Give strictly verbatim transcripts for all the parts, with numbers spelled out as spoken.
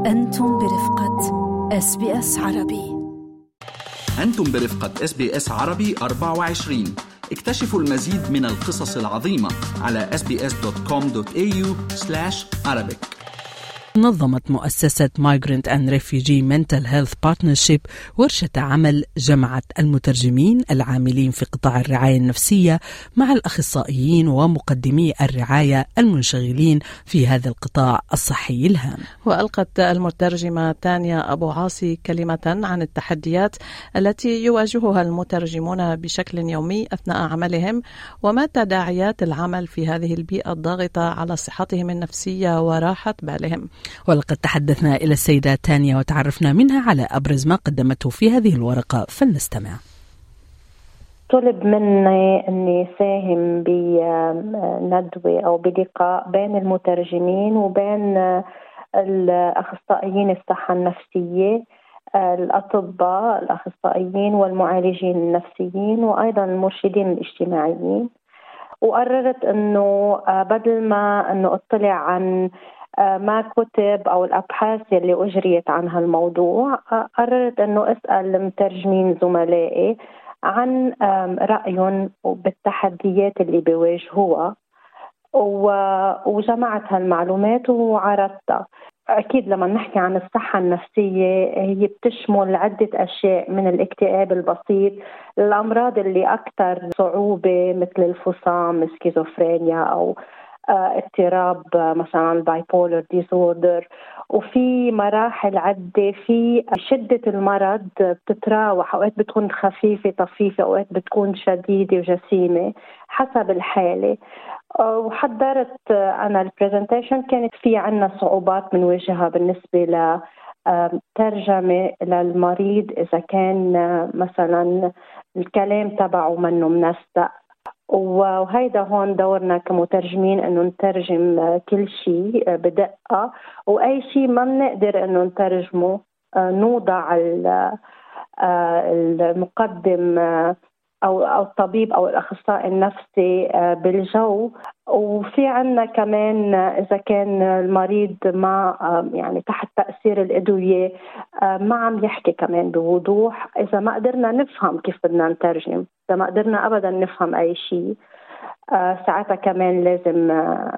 أنتم برفقة إس بي إس عربي. أنتم برفقة إس بي إس عربي أربعة وعشرين. اكتشفوا المزيد من القصص العظيمة على إس بي إس دوت كوم دوت إيه يو سلاش عربيك. نظمت مؤسسة Migrant and Refugee Mental Health Partnership ورشة عمل جمعت المترجمين العاملين في قطاع الرعاية النفسية مع الأخصائيين ومقدمي الرعاية المنشغلين في هذا القطاع الصحي الهام. وألقت المترجمة تانيا أبو عاصي كلمة عن التحديات التي يواجهها المترجمون بشكل يومي أثناء عملهم وما تداعيات العمل في هذه البيئة الضاغطة على صحتهم النفسية وراحة بالهم. ولقد تحدثنا إلى السيدة تانيا وتعرفنا منها على أبرز ما قدمته في هذه الورقة، فلنستمع. طلب مني أني ساهم بندوة أو بلقاء بين المترجمين وبين الأخصائيين الصحة النفسية، الأطباء الأخصائيين والمعالجين النفسيين وأيضا المرشدين الاجتماعيين. وقررت أنه بدل ما أنه أطلع عن ما كتب أو الأبحاث اللي أجريت عن هالموضوع، قررت أنه أسأل المترجمين زملائي عن رأيهم بالتحديات اللي بيواجهوها، وجمعت هالمعلومات وعرضتها. أكيد لما نحكي عن الصحة النفسية هي بتشمل عدة أشياء، من الاكتئاب البسيط، الأمراض اللي أكثر صعوبة مثل الفصام، السكيزوفرينيا أو اضطراب مثلا bipolar disorder، وفي مراحل عدة. في شدة المرض بتتراوح، أوقات بتكون خفيفة طفيفة، أوقات بتكون شديدة وجسيمة حسب الحالة. وحضرت أنا البرزنتيشن، كانت في عنا صعوبات من وجهها بالنسبة لترجمة للمريض إذا كان مثلا الكلام تبعه منه منسق، وهيدا هون دورنا كمترجمين انه نترجم كل شيء بدقة، واي شيء ما بنقدر انه نترجمه نوضع المقدم او او الطبيب او الاخصائي النفسي بالجو. وفي عنا كمان اذا كان المريض ما يعني تحت تأثير الادوية ما عم يحكي كمان بوضوح، اذا ما قدرنا نفهم كيف بدنا نترجم، اذا ما قدرنا ابدا نفهم اي شيء ساعتها كمان لازم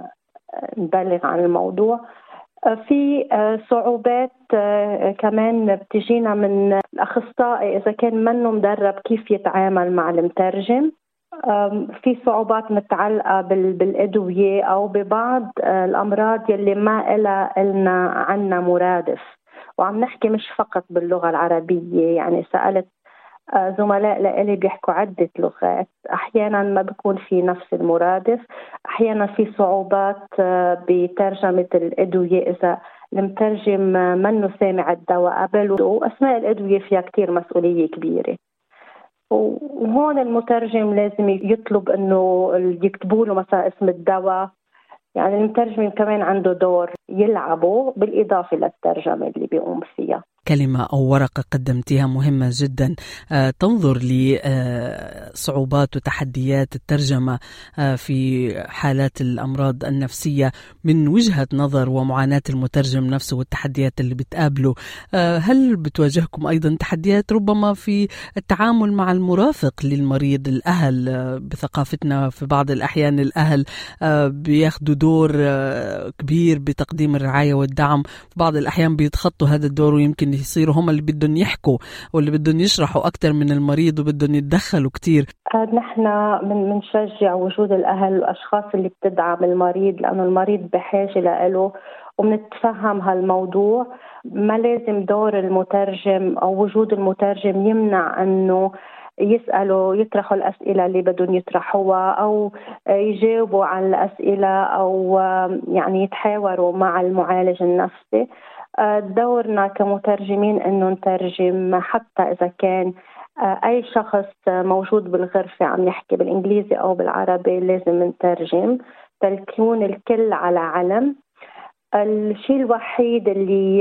نبلغ عن الموضوع. في صعوبات كمان بتجينا من الأخصائي إذا كان منه مدرب كيف يتعامل مع المترجم. في صعوبات متعلقة بالأدوية أو ببعض الأمراض يلي ما إلا إلنا عنا مرادف، وعم نحكي مش فقط باللغة العربية. يعني سألت زملاء لإلي بيحكوا عدة لغات، أحيانا ما بيكون في نفس المرادف، أحيانا في صعوبات بترجمة الأدوية إذا المترجم منه سامع الدواء قبل، وأسماء الأدوية فيها كتير مسؤولية كبيرة. وهون المترجم لازم يطلب أنه يكتبوا له مثلا اسم الدواء. يعني المترجم كمان عنده دور يلعبه بالإضافة للترجمة اللي بيقوم فيها. كلمة أو ورقة قدمتها مهمة جدا، آه تنظر لصعوبات وتحديات الترجمة آه في حالات الأمراض النفسية من وجهة نظر ومعاناة المترجم نفسه والتحديات اللي بتقابله. آه هل بتواجهكم أيضا تحديات ربما في التعامل مع المرافق للمريض؟ الأهل آه بثقافتنا في بعض الأحيان الأهل آه بياخدوا دور آه كبير بتقديم الرعاية والدعم، في بعض الأحيان بيتخطوا هذا الدور ويمكن يصيروا هم اللي بدهم يحكوا واللي بدهم يشرحوا أكتر من المريض وبدهم يتدخلوا كتير. نحن من منشجع وجود الأهل والأشخاص اللي بتدعم المريض، لأنه المريض بحاجة له، ومنتفهم هالموضوع. ما لازم دور المترجم أو وجود المترجم يمنع أنه يسألوا يطرحوا الأسئلة اللي بدهم يطرحوها أو يجاوبوا عن الأسئلة أو يعني يتحاوروا مع المعالج النفسي. دورنا كمترجمين أنه نترجم حتى إذا كان أي شخص موجود بالغرفة عم يحكي بالإنجليزي أو بالعربي، لازم نترجم تكون الكل على علم. الشيء الوحيد اللي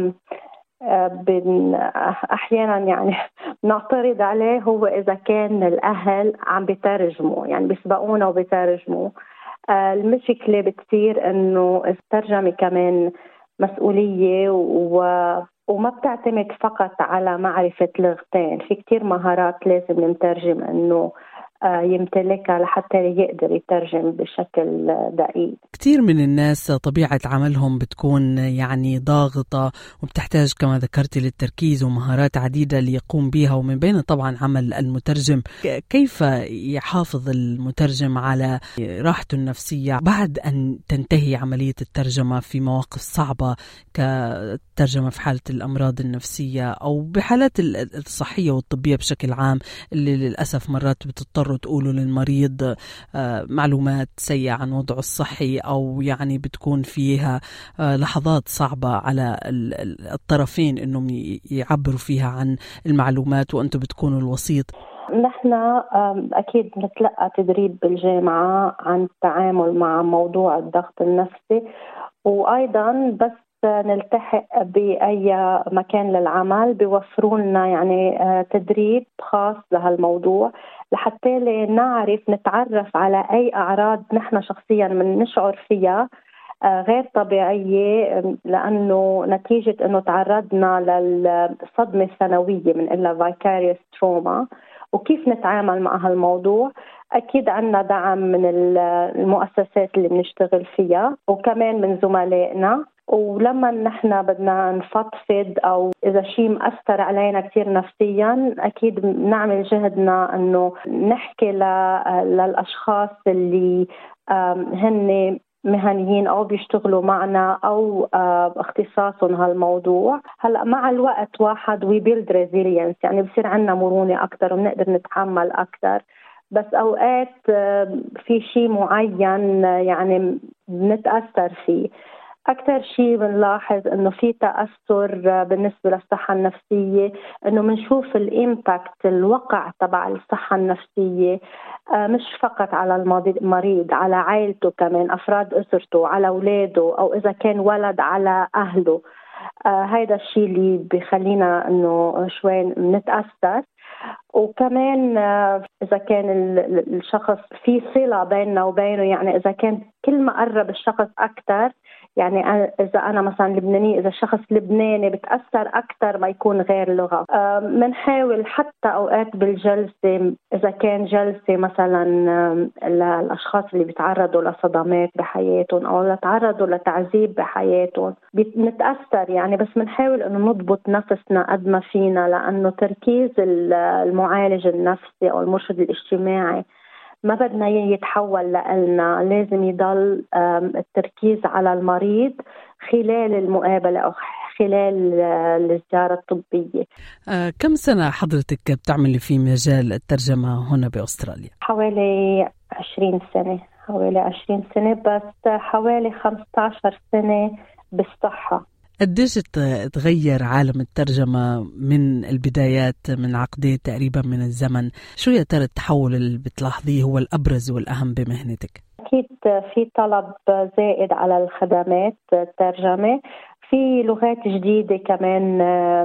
أحيانا يعني نعترض عليه هو إذا كان الأهل عم بيترجموا، يعني بيسبقونا وبيترجموا. المشكلة بتصير إنه الترجمة كمان مسؤولية و وما بتعتمد فقط على معرفة لغتين. في كتير مهارات لازم المترجم أنه يمتلكها لحتى يقدر يترجم بشكل دقيق. كتير من الناس طبيعة عملهم بتكون يعني ضاغطة وبتحتاج كما ذكرتي للتركيز ومهارات عديدة ليقوم بها، ومن بين طبعا عمل المترجم. كيف يحافظ المترجم على راحته النفسية بعد أن تنتهي عملية الترجمة في مواقف صعبة كترجمة في حالة الأمراض النفسية أو بحالات الصحية والطبية بشكل عام، اللي للأسف مرات بتضطر تقولوا للمريض معلومات سيئة عن وضعه الصحي، أو يعني بتكون فيها لحظات صعبة على الطرفين إنهم يعبروا فيها عن المعلومات وأنتم بتكونوا الوسيط؟ نحن أكيد نتلقى تدريب بالجامعة عن التعامل مع موضوع الضغط النفسي، وأيضا بس نلتحق بأي مكان للعمل بيوفروا لنا يعني تدريب خاص لهالموضوع لحتى نعرف نتعرف على أي أعراض نحن شخصيا من نشعر فيها غير طبيعية، لأنه نتيجة أنه تعرضنا للصدمة الثانوية من إلا vicarious trauma، وكيف نتعامل مع هالموضوع. أكيد عنا دعم من المؤسسات اللي بنشتغل فيها وكمان من زملائنا، ولما نحن بدنا نفضفض أو إذا شيء مأثر علينا كتير نفسيا أكيد نعمل جهدنا أنه نحكي للأشخاص اللي هن مهنيين أو بيشتغلوا معنا أو اختصاصهم هالموضوع. هلأ مع الوقت واحد we build resilience، يعني بصير عنا مرونة أكتر وبنقدر نتحمل أكتر، بس أوقات في شيء معين يعني بنتأثر فيه. أكثر شيء بنلاحظ إنه في تأثر بالنسبة للصحة النفسية، إنه بنشوف الإمباكت الوقع تبع الصحة النفسية مش فقط على المريض، على عائلته كمان، أفراد أسرته، على أولاده، أو إذا كان ولد على أهله. هيدا الشيء اللي بيخلينا إنه شوي نتأثر. وكمان إذا كان الشخص في صلة بيننا وبينه، يعني إذا كان كل ما قرب الشخص أكتر، يعني إذا أنا مثلا لبناني، إذا الشخص لبناني بتأثر أكتر ما يكون غير لغة. منحاول حتى أوقات بالجلسة، إذا كان جلسة مثلا للأشخاص اللي بيتعرضوا لصدمات بحياتهم أو لتعرضوا لتعذيب بحياتهم بنتأثر يعني، بس منحاول إنه نضبط نفسنا قد ما فينا، لأنه تركيز المعالج النفسي أو المرشد الاجتماعي ما بدنا يتحول لنا، لازم يضل التركيز على المريض خلال المقابلة أو خلال الزيارة الطبية. آه كم سنة حضرتك بتعملي في مجال الترجمة هنا بأستراليا؟ حوالي عشرين سنة، حوالي عشرين سنة، بس حوالي خمسة عشر سنة بالصحة. قديش تغير عالم الترجمة من البدايات، من عقدين تقريبا من الزمن؟ شو يا ترى التحول اللي بتلاحظيه هو الأبرز والأهم بمهنتك؟ أكيد في طلب زائد على الخدمات الترجمة، في لغات جديدة كمان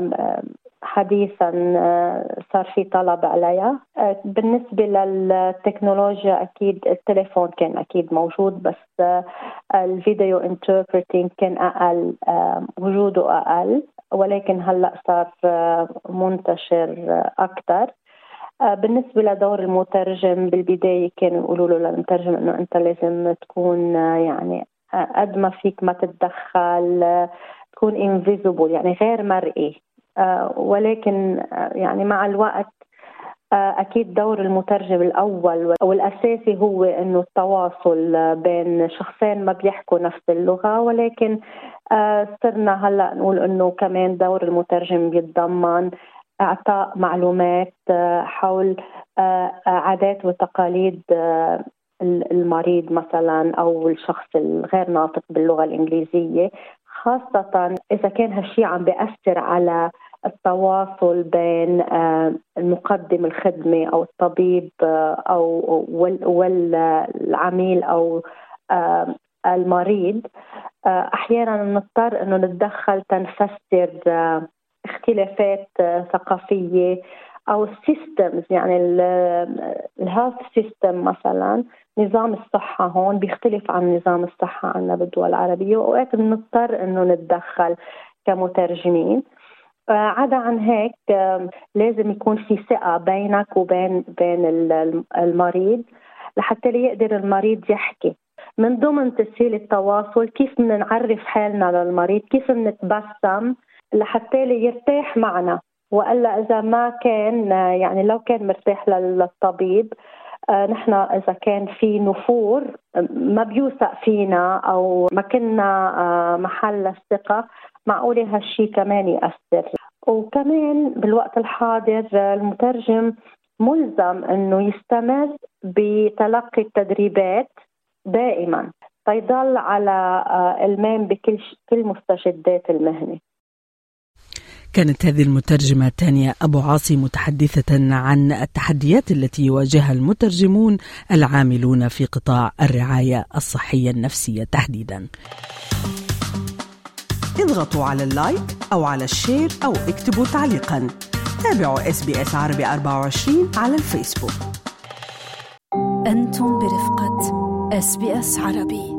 حديثا صار في طلب عليها. بالنسبة للتكنولوجيا أكيد التليفون كان أكيد موجود، بس الفيديو انتربريتنج كان أقل، وجوده أقل، ولكن هلأ صار منتشر أكتر. بالنسبة لدور المترجم بالبداية كانوا يقولوا له للمترجم إنه أنت لازم تكون يعني قد ما فيك ما تتدخل، تكون invisible يعني غير مرئي. ولكن يعني مع الوقت أكيد دور المترجم الأول والأساسي هو إنه التواصل بين شخصين ما بيحكوا نفس اللغة، ولكن صرنا هلأ نقول إنه كمان دور المترجم بيتضمن إعطاء معلومات حول عادات وتقاليد المريض مثلا أو الشخص الغير ناطق باللغة الإنجليزية، خاصة إذا كان هالشي عم بيأثر على التواصل بين المقدم الخدمة أو الطبيب أو والعميل أو المريض. أحيانا نضطر أنه نتدخل تنفسر اختلافات ثقافية أو السيستمز، يعني الهيلث سيستم مثلا نظام الصحة هون بيختلف عن نظام الصحة عندنا بالدول العربية، وأوقات بنضطر إنه نتدخل كمترجمين. عدا عن هيك لازم يكون في ثقة بينك وبين بين المريض لحتى يقدر المريض يحكي. من ضمن تسهيل التواصل كيف بدنا نعرف حالنا للمريض، كيف نتبسم لحتى يرتاح معنا، وإلا إذا ما كان يعني لو كان مرتاح للطبيب نحن إذا كان في نفور ما بيوثق فينا أو ما كنا محل الثقة، معقولة هالشي كمان يأثر. وكمان بالوقت الحاضر المترجم ملزم أنه يستمر بتلقي التدريبات دائما فيضل على المام بكل كل مستجدات المهنة. كانت هذه المترجمة تانيا أبو عاصي متحدثة عن التحديات التي يواجهها المترجمون العاملون في قطاع الرعاية الصحية النفسية تحديدا. اضغطوا على اللايك أو على الشير أو اكتبوا تعليقا. تابعوا إس بي إس عربي أربعة وعشرين على الفيسبوك. أنتم برفقة إس بي إس عربي.